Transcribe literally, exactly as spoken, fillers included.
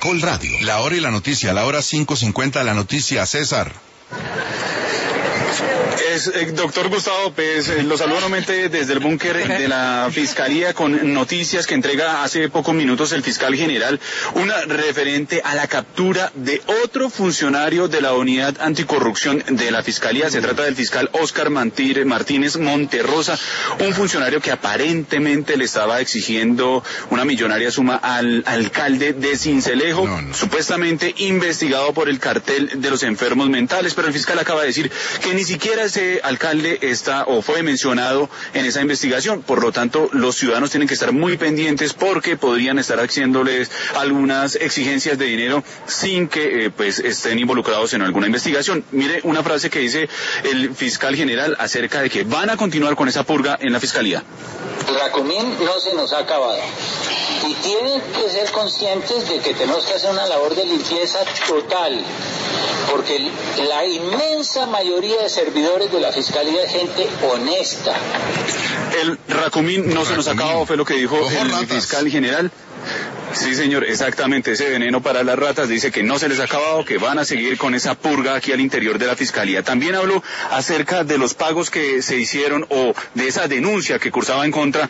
Caracol Radio. La hora y la noticia, la hora cinco cincuenta, la noticia, César. Es, eh, doctor Gustavo Pérez, eh, lo saludo nuevamente desde el búnker de la Fiscalía con noticias que entrega hace pocos minutos el fiscal general, una referente a la captura de otro funcionario de la unidad anticorrupción de la Fiscalía. Se trata del fiscal Óscar Martínez Monterrosa, un funcionario que aparentemente le estaba exigiendo una millonaria suma al alcalde de Sincelejo, no, no. supuestamente investigado por el cartel de los enfermos mentales, pero el fiscal acaba de decir que ni siquiera ese alcalde está o fue mencionado en esa investigación. Por lo tanto, los ciudadanos tienen que estar muy pendientes porque podrían estar haciéndoles algunas exigencias de dinero sin que eh, pues estén involucrados en alguna investigación. Mire una frase que dice el fiscal general acerca de que van a continuar con esa purga en la fiscalía. El Racomín no se nos ha acabado y tienen que ser conscientes de que tenemos que hacer una labor de limpieza total, porque la inmensa mayoría de servidores de la Fiscalía es gente honesta. El Racomín no el se nos ha acabado, fue lo que dijo el ratas. fiscal general. Sí, señor, exactamente, ese veneno para las ratas dice que no se les ha acabado, que van a seguir con esa purga aquí al interior de la Fiscalía. También habló acerca de los pagos que se hicieron o de esa denuncia que cursaba en contra